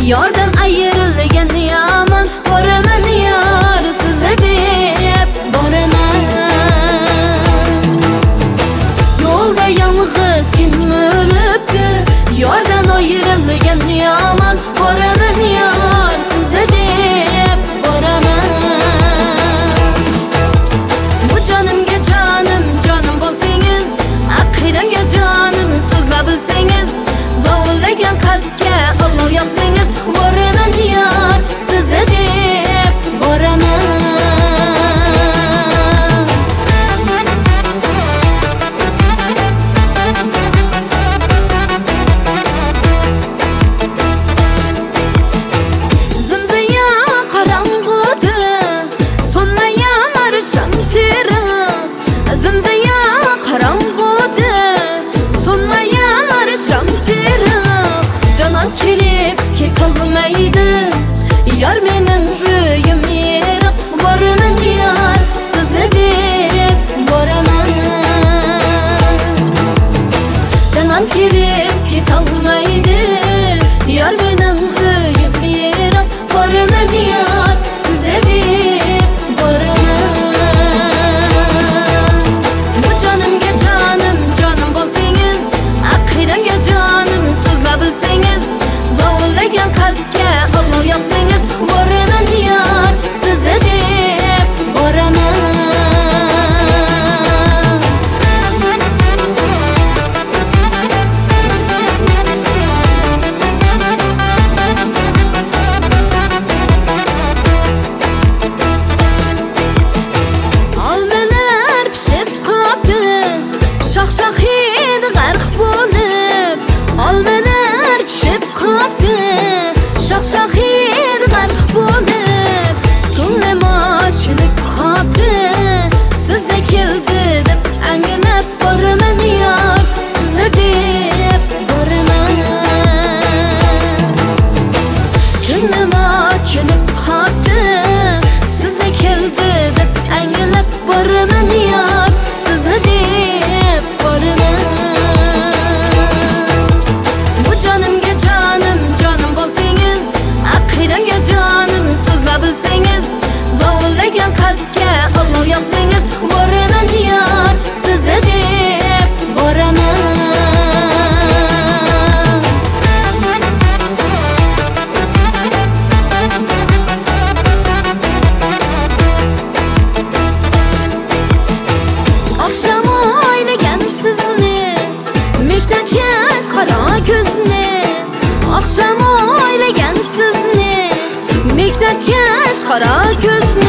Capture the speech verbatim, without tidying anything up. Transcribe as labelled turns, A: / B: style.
A: Yordan ayrılgan yaman boraman yar size deb boraman. Yolda yalnız kim ölüptü? Yordan ayrılgan yaman boraman yar size deb boraman. Bu canımga canım canım bo'lsangiz, aqidamga canım sizlar bilsangiz, Vo'llagan qalbga olov yoqsangiz, boraman yar size deb boraman. Zimziya qorong'uda so'nmagan arsham chiroq. Zimziya qorong'uda so'nmagan arsham chiroq. Canan kelib ketolmaydi, yar mening uyim yiroq. Boraman yar size deb boraman. Canan kelib ketolmaydi, yar mening uyim yiroq. Boraman yar size deb boraman. Bu canımga canım canım bo'lsangiz, aqidamga canım sizlar bilsangiz, Vo'llagan qalbga olov yoqsangiz, boraman yar size deb boraman. Olmalar pishib qopti, shox-shox hidi g'arq bo'lib. Olmalar pishib qopti, shox-shox hidi g'arq bo'lib. Ko'nglim ochilib qopti, sizga keldi deb anglab, boraman yar sizlar deb boraman. Ko'nglim ochilib qopti, sizga keldi deb anglab, boraman yar sizlar deb boraman. Bu canımga canım canım bo'lsangiz, aqidamga canım sizlar bilsangiz, Vo'llagan qalbga olov yoqsangiz, boraman yar size deb boraman. Akşam o'ylagan sizni, mektakkash qora ko'zni. Akşam o'ylagan sizni, mektakkash qora ko'zni.